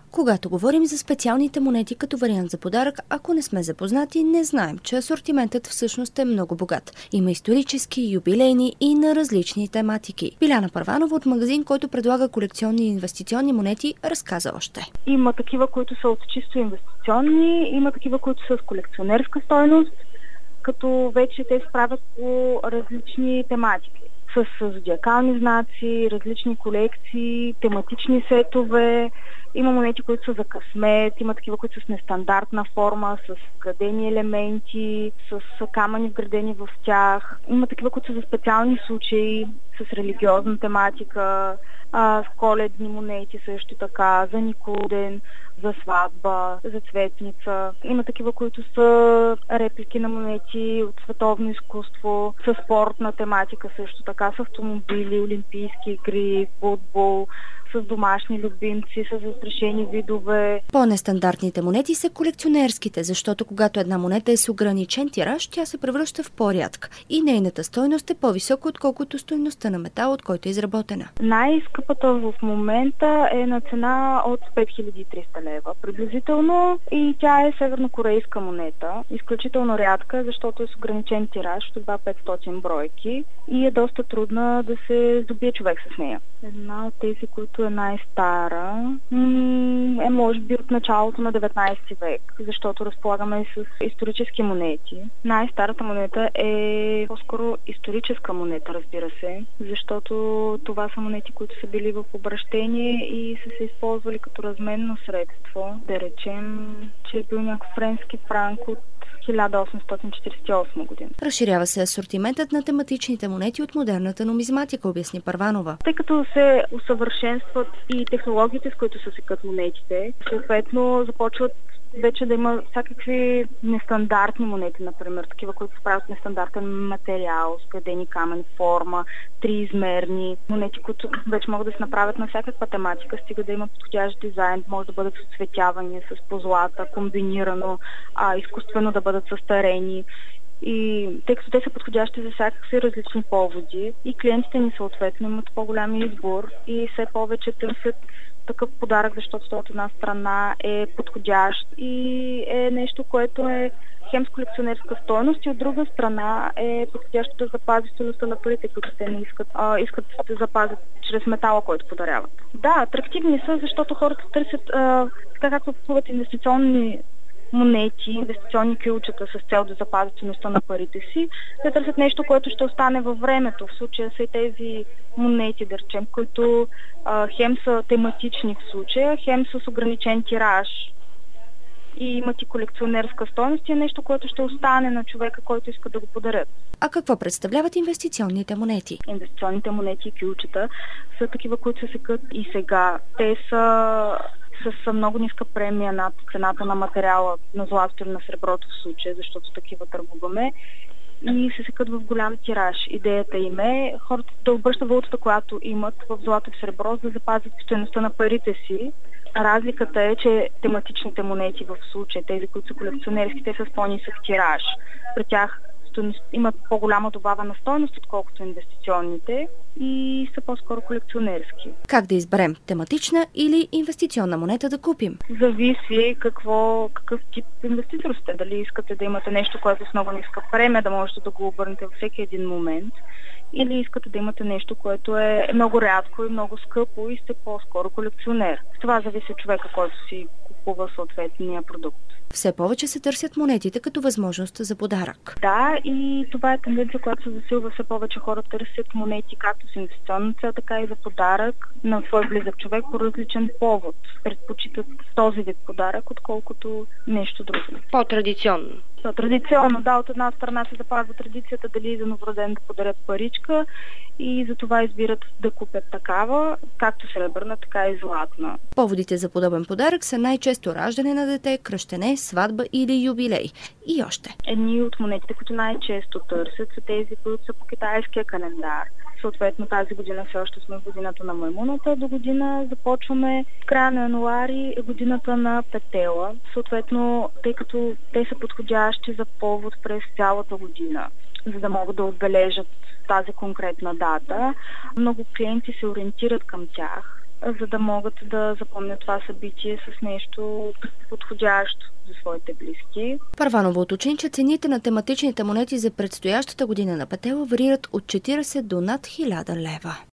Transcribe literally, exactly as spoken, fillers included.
Когато говорим за специалните монети като вариант за подарък, ако не сме запознати, не знаем, че асортиментът всъщност е много богат. Има исторически, юбилейни и на различни тематики. Биляна Първанова от магазин, който предлага колекционни и инвестиционни монети, разказа още. Има такива, които са от чисто инвестиционни, има такива, които са с колекционерска стойност, като вече те се правят по различни тематики. С зодиакални знаци, различни колекции, тематични сетове. Има монети, които са за късмет, има такива, които са с нестандартна форма, с вградени елементи, с камъни вградени в тях. Има такива, които са за специални случаи, с религиозна тематика, а, с коледни монети също така, за Никулден, за сватба, за цветница. Има такива, които са реплики на монети от световно изкуство, с спортна тематика също така, с автомобили, олимпийски игри, футбол, с домашни любимци, с застрашени видове. По-нестандартните монети са колекционерските, защото когато една монета е с ограничен тираж, тя се превръща в по-рядка и нейната стойност е по-висока, отколкото стойността на метал, от който е изработена. Най-скъпата в момента е на цена от пет хиляди и триста лева приблизително и тя е севернокорейска монета. Изключително рядка, защото е с ограничен тираж от едва петстотин бройки и е доста трудна да се здобие човек с нея. Една от тези, които е най-стара, е може би от началото на деветнайсети век, защото разполагаме с исторически монети. Най-старата монета е по-скоро историческа монета, разбира се, защото това са монети, които са били в обращение и са се използвали като разменно средство. Да речем, че е бил някакъв френски франк от хиляда осемстотин четирийсет и осма година. Разширява се асортиментът на тематичните монети от модерната нумизматика, обясни Първанова. Тъй като се усъвършенстват и технологиите, с които се секат монетите, съответно започват вече да има всякакви нестандартни монети, например, такива, които се правят нестандартен материал, скрадени камен форма, триизмерни монети, които вече могат да се направят на всякаква тематика, стига да има подходящ дизайн, може да бъдат съцветявани с позлата, комбинирано, а, изкуствено да бъдат състарени. И тъй като те са подходящи за всякакви различни поводи и клиентите ни съответно имат по-голям избор и все повече търсят такъв подарък, защото от една страна е подходящ и е нещо, което е хем с колекционерска стойност и от друга страна е подходящо да запази стойността на парите, които те не искат, а, искат да запазят чрез метала, който подаряват. Да, атрактивни са, защото хората търсят, а, така както купуват инвестиционни монети, инвестиционни кюлчета с цел да запазят ценността на парите си, да търсят нещо, което ще остане във времето. В случая са и тези монети, да речем, които а, хем са тематични в случая, хем с ограничен тираж и имат и колекционерска стойност и е нещо, което ще остане на човека, който иска да го подарят. А какво представляват инвестиционните монети? Инвестиционните монети и кюлчета са такива, които се секат и сега. Те са с много ниска премия над цената на материала, на златото или на среброто в случая, защото такива търгуваме, и се секат в голям тираж. Идеята им е хората да обръщат валутата, която имат в злато и сребро, за да запазят стойността на парите си. Разликата е, че тематичните монети в случая, тези, които са колекционерски, те са с по-нисък тираж. При тях имат по-голяма добавена стойност, отколкото инвестиционните и са по-скоро колекционерски. Как да изберем тематична или инвестиционна монета да купим? Зависи какво, какъв тип инвеститор сте. Дали искате да имате нещо, което е с много ниска премия, да можете да го обърнете във всеки един момент, или искате да имате нещо, което е много рядко и много скъпо и сте по-скоро колекционер. Това зависи от човека, който си купува съответния продукт. Все повече се търсят монетите като възможност за подарък. Да, и това е тенденция, която се засилва. Все повече хора търсят монети както с инвестиционна цел, така и за подарък на свой близък човек по различен повод. Предпочитат този вид подарък, отколкото нещо друго. По-традиционно. Да, традиционно, да, от една страна се запазва традицията дали за новороден да подарят паричка и за това избират да купят такава, както сребърна, така и златна. Поводите за подобен подарък са най-често раждане на дете, кръщене, сватба или юбилей. И още. Едни от монетите, които най-често търсят, са тези, които са по китайския календар. Съответно, тази година все още сме в годината на Маймуната, до година започваме в края на януари е годината на Петела. Съответно, тъй като те са подходящи за повод през цялата година, за да могат да отбележат тази конкретна дата, много клиенти се ориентират към тях за да могат да запомнят това събитие с нещо подходящо за своите близки. Първанова уточни, че цените на тематичните монети за предстоящата година на Петела варират от четирийсет до над хиляда лева.